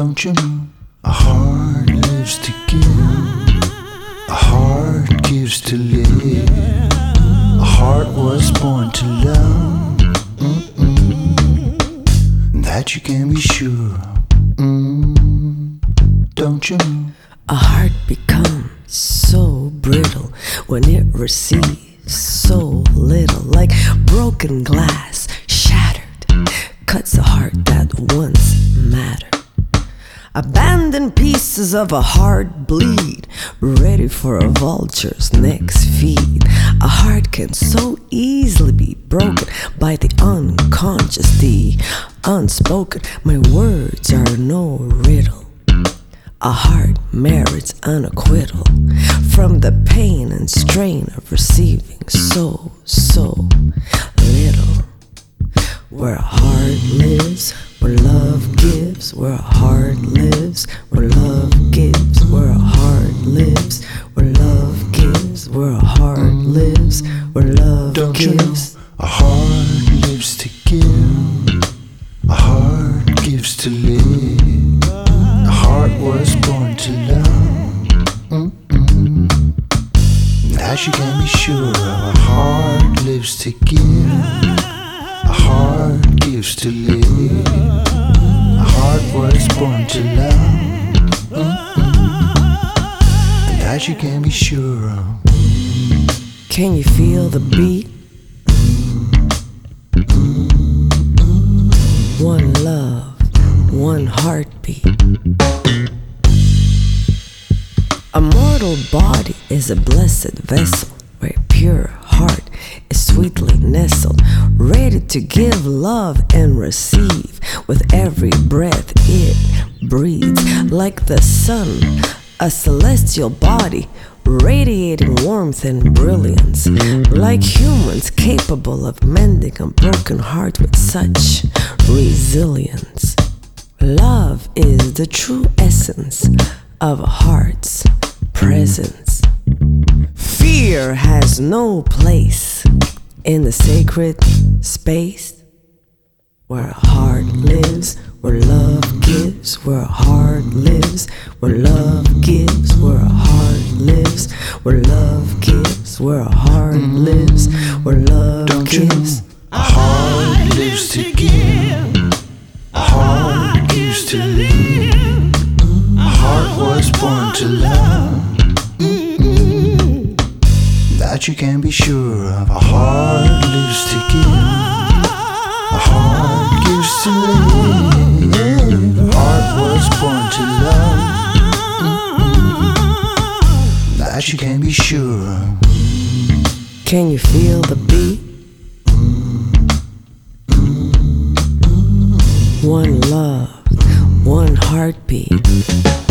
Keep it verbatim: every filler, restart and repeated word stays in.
Don't you know? A heart lives to give, a heart gives to live. A heart was born to love. Mm-mm. That you can be sure of. Mm. Don't you know? A heart becomes so brittle when it receives so little, like broken glass, shattered, cuts a heart that once mattered. Abandoned pieces of a heart bleed, ready for a vulture's next feed. A heart can so easily be broken by the unconscious, the unspoken. My words are no riddle. A heart merits an acquittal from the pain and strain of receiving so, so little. Where a heart lives, where love gives, where a heart lives, where love gives, where a heart lives, where love gives, where a heart lives, where love Don't gives. You know? A heart lives to give, a heart gives to live. A heart was born to love. Mm-mm. That you can be sure of. A heart lives to give, a heart gives to live. A heart was born to love. Mm-mm. That you can be sure of. Can you feel the beat? One love, one heartbeat. A mortal body is a blessed vessel where a pure heart is sweetly nestled, ready to give love and receive with every breath it breathes. Like the sun, a celestial body radiating warmth and brilliance. Like humans capable of mending a broken heart with such resilience. Love is the true essence of a heart's presence. Fear has no place in the sacred space where a heart lives, where love gives, where a heart lives, where love gives, where a heart lives, where love gives, where a heart lives, where love Don't gives. You know? A heart lives to give, a heart gives to live. A heart was born to love. Mm-mm. That you can be sure of. A heart lives to give, a heart gives to live. A heart was born to love. Mm-mm. That you can be sure of. Can you feel the beat? One love, one heartbeat.